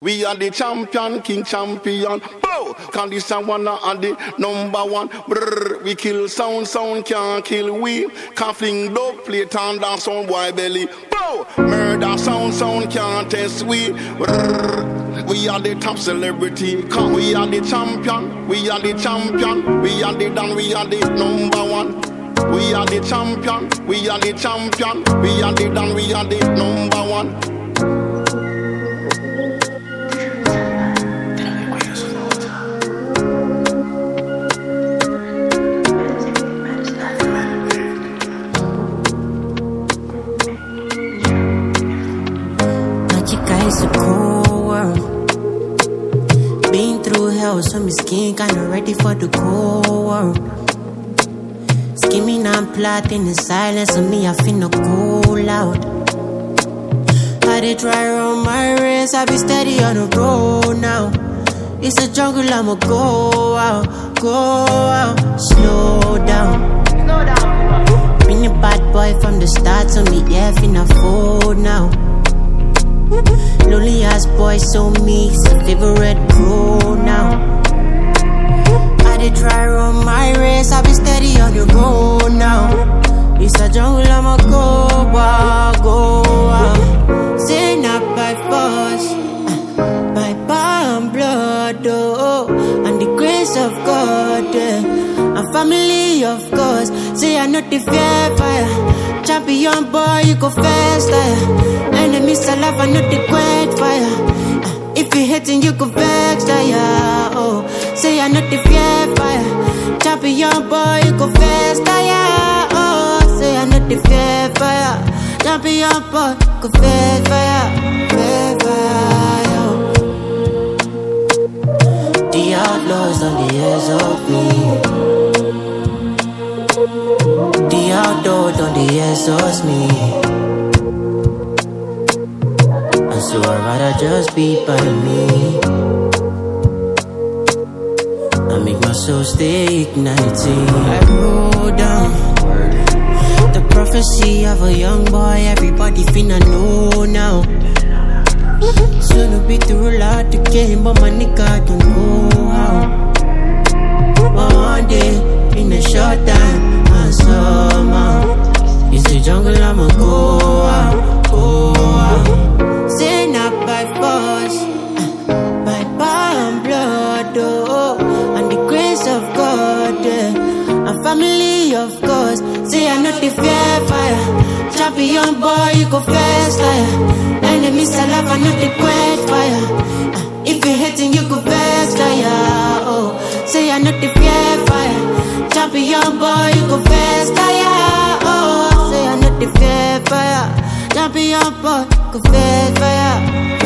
We are the champion, king champion. Bow! Cause this a one and the number one. Brrr, we kill sound can't kill we. Can't fling dog plate and dance on boy belly. Bow! Murder sound can't test we. Brrr, we are the top celebrity. Cause we are the champion, we are the champion. We are the dan, we are the number one. We are the champion, we are the champion. We are the dan, we are the number one. It's a cold world. Been through hell, so my skin kinda ready for the cold world. Skimming and plotting in silence, and me I finna cool out. I did try run my race, I be steady on the road now. It's a jungle, I'ma go out, slow down. Been a bad boy from the start, so me yeah finna fold now. Lonely ass boy, so me, it's a favorite pro now. I did try run my race, I be steady on the road now. It's a jungle, I'ma go out. Say not by force, by power and blood, oh, and the grace of God, and family of course. Say I not the fear fire, champion boy, you go faster. Enemies alive, I know the great fire. If you hitting, you go vex, yeah. Oh, say I know the fear fire. Champion boy, you go faster, yeah. Oh, say I know the fear fire. Champion boy, go faster, fire. The outlaws on the edge of me. The outdoors on the exhaust me. So I'd rather just be by me. I make my soul stay igniting. I roll down the prophecy of a young boy, everybody finna know now. Soon to be through a lot the game, but my nigga don't know how. But one day, in a short time, I somehow, it's the jungle, I'ma go out. Say not by force, by power and blood, oh, and the grace of God, and family of course. Say I know the fear fire, champion boy, you go faster. Enemies alive, I know the great fire. If you hating, you go faster, yeah. Oh, say I know the fear fire, champion boy, you go faster, yeah. Oh, say I know the fear fire. Champion boy, go fast fire.